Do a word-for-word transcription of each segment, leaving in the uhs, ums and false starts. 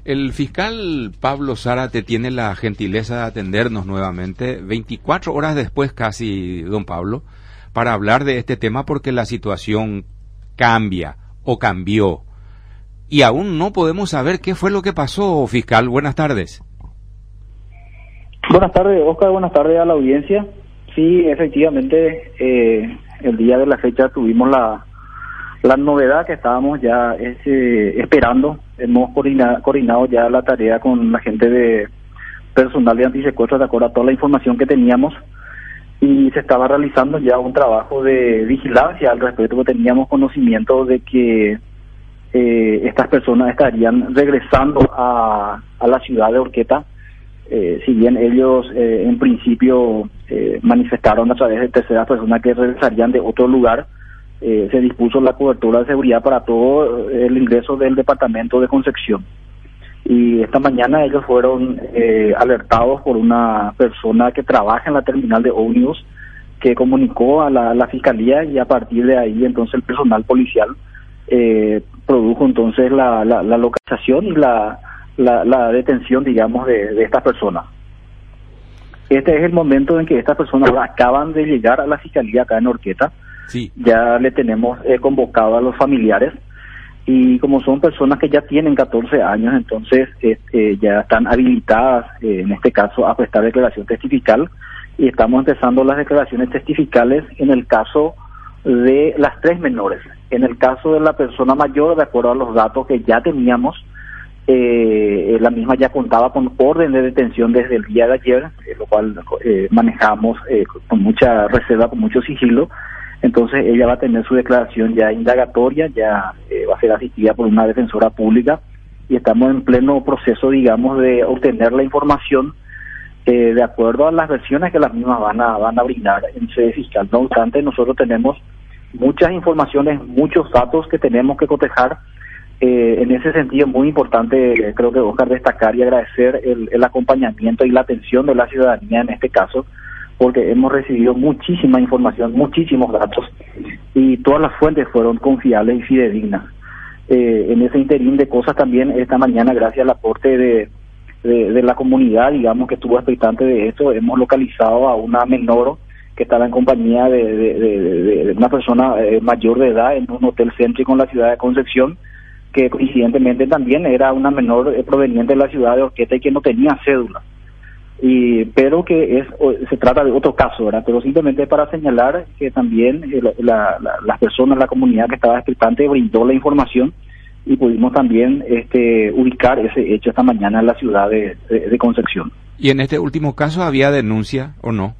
El fiscal Pablo Zárate tiene la gentileza de atendernos nuevamente, veinticuatro horas después casi, don Pablo, para hablar de este tema porque la situación cambia o cambió. Y aún no podemos saber qué fue lo que pasó, fiscal. Buenas tardes. Buenas tardes, Oscar. Buenas tardes a la audiencia. Sí, efectivamente, eh, el día de la fecha tuvimos la, la novedad que estábamos ya eh, esperando. Hemos coordinado, coordinado ya la tarea con la gente de personal de antisecuestro de acuerdo a toda la información que teníamos y se estaba realizando ya un trabajo de vigilancia al respecto, porque teníamos conocimiento de que eh, estas personas estarían regresando a, a la ciudad de Horqueta. Eh, si bien ellos eh, en principio eh, manifestaron a través de terceras personas que regresarían de otro lugar, eh, se dispuso la cobertura de seguridad para todo el ingreso del departamento de Concepción. Y esta mañana ellos fueron eh, alertados por una persona que trabaja en la terminal de ómnibus, que comunicó a la, a la fiscalía, y a partir de ahí entonces el personal policial eh, produjo entonces la, la, la localización y la La, la detención, digamos, de, de estas personas. Este es el momento en que estas personas acaban de llegar a la fiscalía acá en Horqueta. Sí. Ya le tenemos eh, convocado a los familiares, y como son personas que ya tienen catorce años, entonces eh, eh, ya están habilitadas, eh, en este caso, a prestar declaración testifical, y estamos empezando las declaraciones testificales en el caso de las tres menores. En el caso de la persona mayor, de acuerdo a los datos que ya teníamos, Eh, la misma ya contaba con orden de detención desde el día de ayer, eh, lo cual eh, manejamos eh, con mucha reserva, con mucho sigilo. Entonces ella va a tener su declaración ya indagatoria, ya eh, va a ser asistida por una defensora pública, y estamos en pleno proceso, digamos, de obtener la información eh, de acuerdo a las versiones que las mismas van a, van a brindar en sede fiscal. No obstante, nosotros tenemos muchas informaciones, muchos datos que tenemos que cotejar. Eh, en ese sentido, muy importante, eh, creo que, Oscar, destacar y agradecer el, el acompañamiento y la atención de la ciudadanía en este caso, porque hemos recibido muchísima información, muchísimos datos, y todas las fuentes fueron confiables y fidedignas. Eh, en ese interín de cosas también, esta mañana, gracias al aporte de, de, de la comunidad, digamos, que estuvo expectante de esto, hemos localizado a una menor que estaba en compañía de, de, de, de, de una persona eh, mayor de edad en un hotel céntrico en la ciudad de Concepción, que coincidentemente también era una menor eh, proveniente de la ciudad de Horqueta y que no tenía cédula, y pero que es se trata de otro caso, ¿verdad? Pero simplemente para señalar que también eh, la, la, las personas, la comunidad que estaba expectante brindó la información, y pudimos también este ubicar ese hecho esta mañana en la ciudad de, de, de Concepción. ¿Y en este último caso había denuncia o no?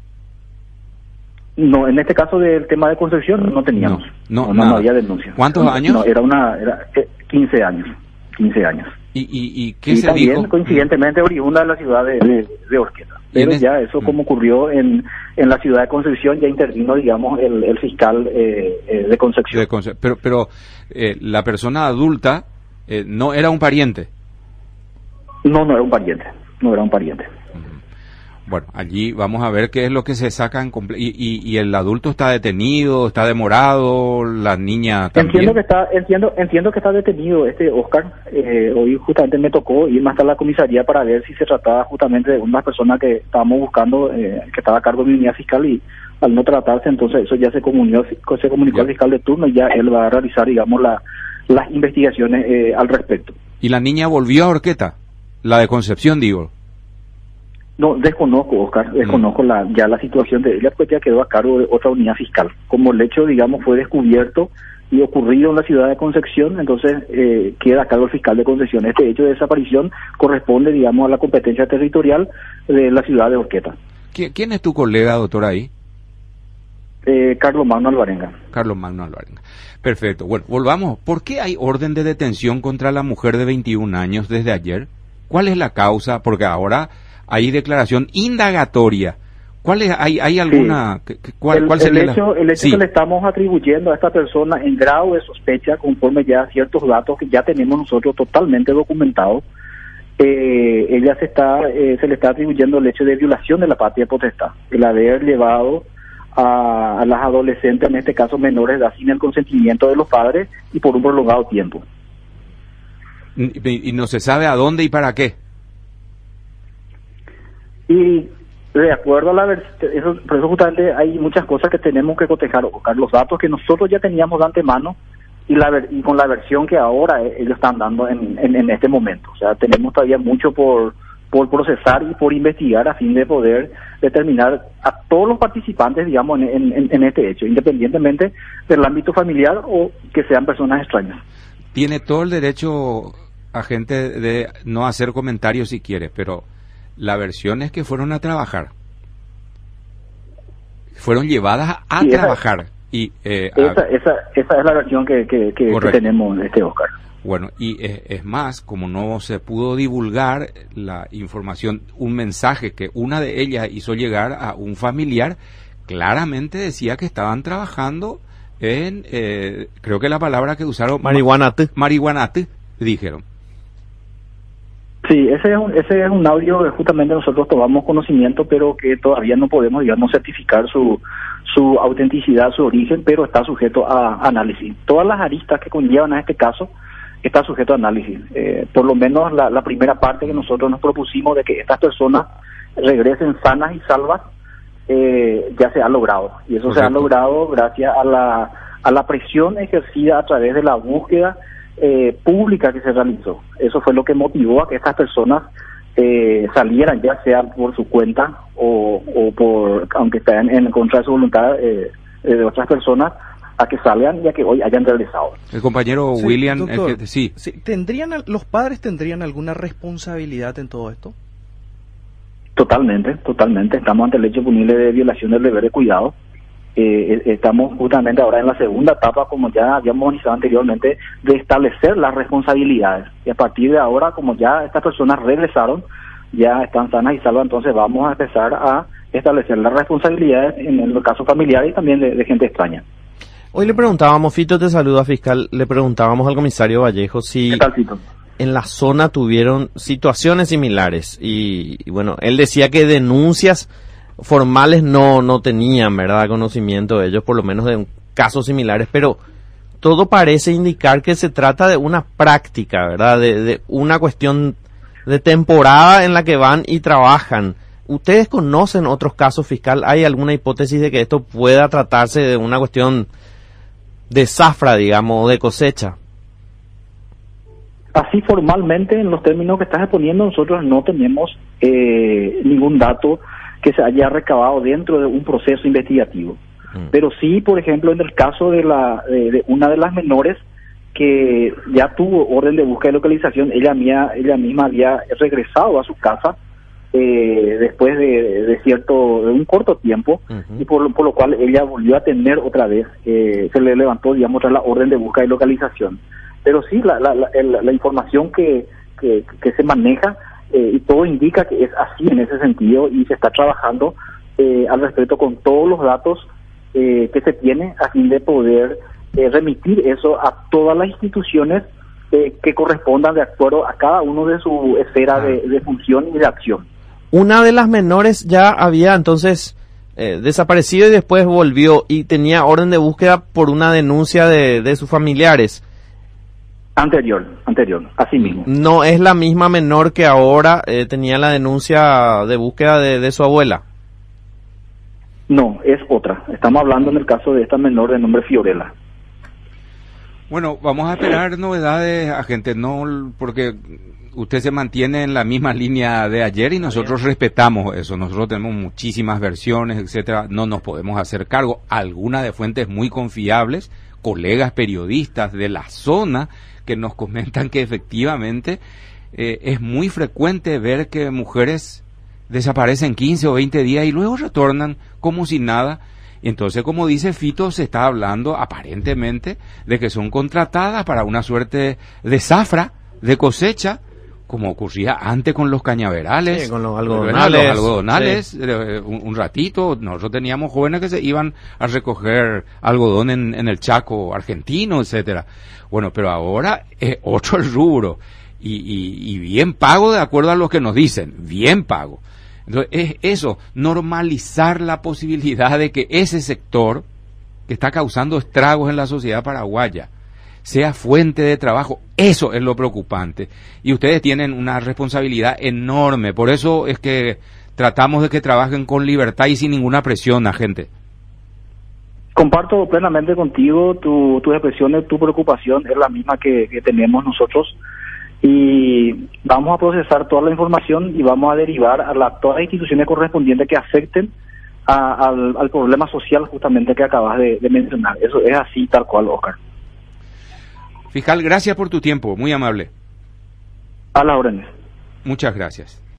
No, en este caso del tema de Concepción no teníamos. No, no, no, no había denuncia. ¿Cuántos no, años? No, era una era eh, quince años. quince años. ¿Y, y, y qué y se también, dijo? Coincidentemente, oriunda de la ciudad de, de, de Horqueta. Pero es... ya eso, como ocurrió en, en la ciudad de Concepción, ya intervino, digamos, el, el fiscal eh, eh, de Concepción. De Conce... Pero, pero eh, la persona adulta eh, no era un pariente. No, no era un pariente. No era un pariente. Bueno, allí vamos a ver qué es lo que se sacan. Comple- y, y, y el adulto está detenido, está demorado, la niña también. Entiendo que está, entiendo, entiendo que está detenido este Oscar. Eh, hoy justamente me tocó ir más a la comisaría para ver si se trataba justamente de una persona que estábamos buscando, eh, que estaba a cargo de mi unidad fiscal, y al no tratarse, entonces eso ya se comunicó, se comunicó al fiscal de turno, y ya él va a realizar, digamos, la, las investigaciones eh, al respecto. ¿Y la niña volvió a Horqueta? La de Concepción, digo. No, desconozco, Oscar, desconozco mm. la, ya la situación de ella, pues ya quedó a cargo de otra unidad fiscal. Como el hecho, digamos, fue descubierto y ocurrido en la ciudad de Concepción, entonces eh, queda a cargo el fiscal de Concepción. Este hecho de desaparición corresponde, digamos, a la competencia territorial de la ciudad de Horqueta. ¿Quién es tu colega, doctor, ahí? Eh, Carlos Magno Alvarenga. Carlos Magno Alvarenga. Perfecto. Bueno, volvamos. ¿Por qué hay orden de detención contra la mujer de veintiún años desde ayer? ¿Cuál es la causa? Porque ahora hay declaración indagatoria. ¿Cuál es, hay, hay alguna, sí. cuál, el, cuál sería el hecho, la... el hecho sí. que le estamos atribuyendo a esta persona en grado de sospecha, conforme ya a ciertos datos que ya tenemos nosotros totalmente documentados, eh, ella se está, eh, se le está atribuyendo el hecho de violación de la patria potestad, el haber llevado a, a las adolescentes, en este caso menores de edad, sin el consentimiento de los padres y por un prolongado tiempo. Y, y no se sabe a dónde y para qué. Y de acuerdo a la versión, por eso justamente hay muchas cosas que tenemos que cotejar, Oscar, los datos que nosotros ya teníamos de antemano y la ver, y con la versión que ahora ellos están dando en, en, en este momento. O sea, tenemos todavía mucho por por procesar y por investigar a fin de poder determinar a todos los participantes, digamos, en, en, en este hecho, independientemente del ámbito familiar o que sean personas extrañas. Tiene todo el derecho, agente, de no hacer comentarios si quiere, pero la versión es que fueron a trabajar. Fueron llevadas a sí, trabajar. Esa, y eh, esa, a... esa, esa es la versión que, que, que, que tenemos, este Oscar. Bueno, y es, es más, como no se pudo divulgar la información, un mensaje que una de ellas hizo llegar a un familiar, claramente decía que estaban trabajando en, eh, creo que la palabra que usaron... Marihuanate. Marihuanate, dijeron. Sí, ese es un, ese es un audio que justamente nosotros tomamos conocimiento, pero que todavía no podemos, digamos, certificar su su autenticidad, su origen, pero está sujeto a análisis. Todas las aristas que conllevan a este caso está sujeto a análisis. Eh, por lo menos la, la primera parte que nosotros nos propusimos de que estas personas regresen sanas y salvas, eh, ya se ha logrado. Y eso Correcto. se ha logrado gracias a la, a la presión ejercida a través de la búsqueda eh, pública que se realizó. Eso fue lo que motivó a que estas personas eh, salieran, ya sea por su cuenta o, o por, aunque estén en contra de su voluntad eh, de otras personas, a que salgan y a que hoy hayan regresado. El compañero sí, William, doctor, el que, sí. sí. ¿Tendrían, los padres tendrían alguna responsabilidad en todo esto? Totalmente, totalmente. Estamos ante el hecho punible de violación del deber de cuidado. Eh, estamos justamente ahora en la segunda etapa, como ya habíamos anunciado anteriormente, de establecer las responsabilidades. Y a partir de ahora, como ya estas personas regresaron, ya están sanas y salvas, entonces vamos a empezar a establecer las responsabilidades en el caso familiar y también de, de gente extraña. Hoy le preguntábamos, Fito te saluda, fiscal, le preguntábamos al comisario Vallejo si ¿Qué tal, Fito? En la zona tuvieron situaciones similares y, y bueno, él decía que denuncias formales no no tenían, ¿verdad?, conocimiento de ellos, por lo menos de casos similares, pero todo parece indicar que se trata de una práctica, ¿verdad?, de, de una cuestión de temporada en la que van y trabajan. ¿Ustedes conocen otros casos, fiscal? ¿Hay alguna hipótesis de que esto pueda tratarse de una cuestión de zafra, digamos, o de cosecha? Así formalmente, en los términos que estás exponiendo, nosotros no tenemos eh, ningún dato que se haya recabado dentro de un proceso investigativo. Mm. Pero sí, por ejemplo, en el caso de la de, de una de las menores que ya tuvo orden de búsqueda y localización, ella, mía, ella misma había regresado a su casa eh, después de, de cierto, de un corto tiempo, uh-huh. y por, por lo cual ella volvió a tener otra vez, eh, se le levantó, digamos, otra la orden de búsqueda y localización. Pero sí, la, la, la, la, la información que, que, que se maneja, eh, y todo indica que es así en ese sentido, y se está trabajando eh, al respecto con todos los datos eh, que se tiene a fin de poder eh, remitir eso a todas las instituciones eh, que correspondan de acuerdo a cada uno de su esfera ah. de, de función y de acción. Una de las menores ya había entonces eh, desaparecido y después volvió y tenía orden de búsqueda por una denuncia de, de sus familiares. Anterior, anterior, así mismo. No es la misma menor que ahora eh, tenía la denuncia de búsqueda de, de su abuela. No, es otra. Estamos hablando en el caso de esta menor de nombre Fiorella. Bueno, vamos a esperar novedades, agente, no, porque usted se mantiene en la misma línea de ayer y nosotros Bien. respetamos eso. Nosotros tenemos muchísimas versiones, etcétera. No nos podemos hacer cargo. Algunas de fuentes muy confiables, colegas periodistas de la zona, que nos comentan que efectivamente eh, es muy frecuente ver que mujeres desaparecen quince o veinte días y luego retornan como si nada. Entonces, como dice Fito, se está hablando aparentemente de que son contratadas para una suerte de zafra, de cosecha, como ocurría antes con los cañaverales, sí, con los algodonales, los algodonales sí. un, un ratito. Nosotros teníamos jóvenes que se iban a recoger algodón en, en el Chaco argentino, etcétera. Bueno, pero ahora es otro el rubro y, y, y bien pago de acuerdo a lo que nos dicen, bien pago. Entonces es eso, normalizar la posibilidad de que ese sector que está causando estragos en la sociedad paraguaya sea fuente de trabajo. Eso es lo preocupante. Y ustedes tienen una responsabilidad enorme. Por eso es que tratamos de que trabajen con libertad y sin ninguna presión, agente. Comparto plenamente contigo tu, tus expresiones, tu preocupación es la misma que, que tenemos nosotros. Y vamos a procesar toda la información y vamos a derivar a la, todas las instituciones correspondientes que afecten a, al, al problema social justamente que acabas de, de mencionar. Eso es así, tal cual, Oscar. Fiscal, gracias por tu tiempo, muy amable. A las órdenes. Muchas gracias.